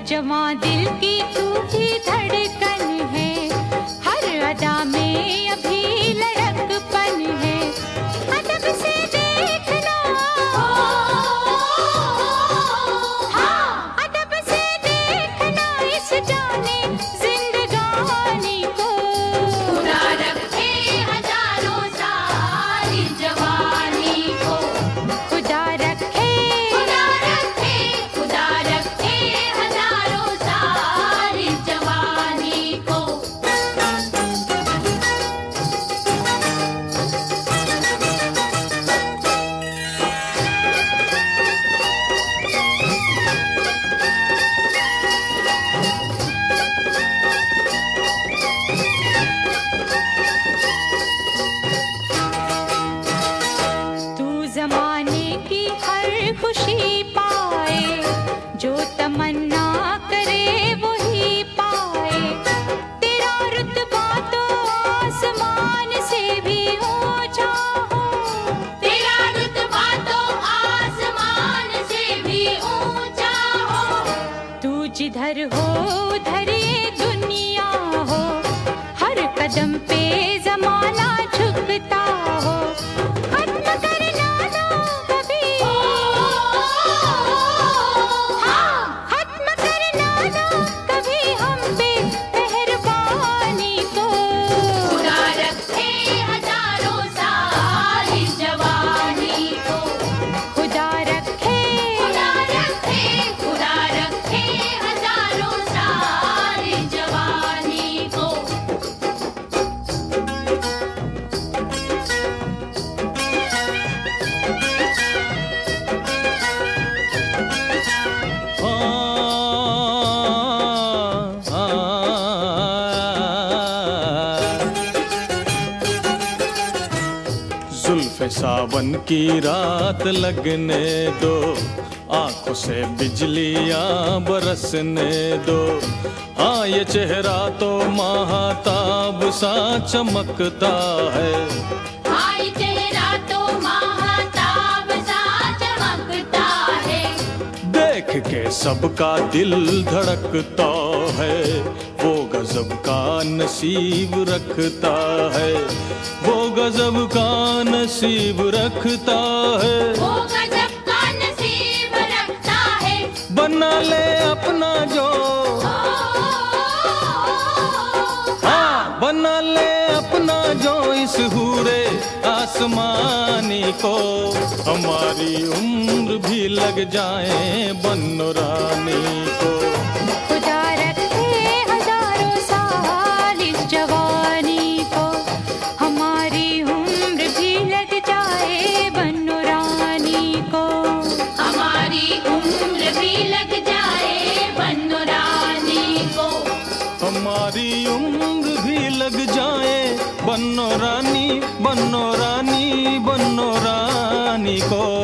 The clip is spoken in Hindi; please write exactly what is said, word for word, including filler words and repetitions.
जवां दिल की तू ही धड़कन है, हर अदा में अभी लड़कपन है। अदब से देखना, हाँ अदब से देखना इस जाने जिंदगानी को। खुदा रखे हजारों साल इस जवानी को, खुदा रखे खुदा रखे खुदा रखे हजारों साल इस जवानी को। तू जमाने की हर खुशी पाए, जो तमन्ना करे वही पाए। तेरा रुतबा तो आसमान से भी ऊंचा हो, तेरा रुतबा तो आसमान से भी ऊंचा हो। तू जिधर हो उधर ये दुनिया हो, हर कदम पे जमाना झुकता हो। खत्म करना ना कभी, हाँ खत्म करना ना कभी हम पे मेहरबानी को। खुदा रखे हजारों साल इस जवानी को, खुदा रखे खुदा रखे खुदा रखे हजारों साल इस जवानी को। जुल्फ़े सावन की रात लगने दो, आंखों से बिजलियां बरसने दो। हाँ ये चेहरा तो महाताब सा चमकता है, हाँ ये चेहरा तो महाताब सा चमकता है। देख के सबका दिल धड़कता है। वो गजब का नसीब रखता है, वो गजब का नसीब रखता है। वो गजब का नसीब रखता है। बना ले अपना जो, हाँ बना ले अपना जो इस हूरे आसमानी को। हमारी उम्र भी लग जाए बन्नो रानी को। खुदा रखे हजारों साल इस जवानी को, हमारी उम्र भी लग जाए बन्नो रानी को। हमारी उम्र भी लग जाए बन्नो रानी को। हमारी उम्र भी लग जाए बन्नो रानी, बन्नो रानी, बन्नो रानी को।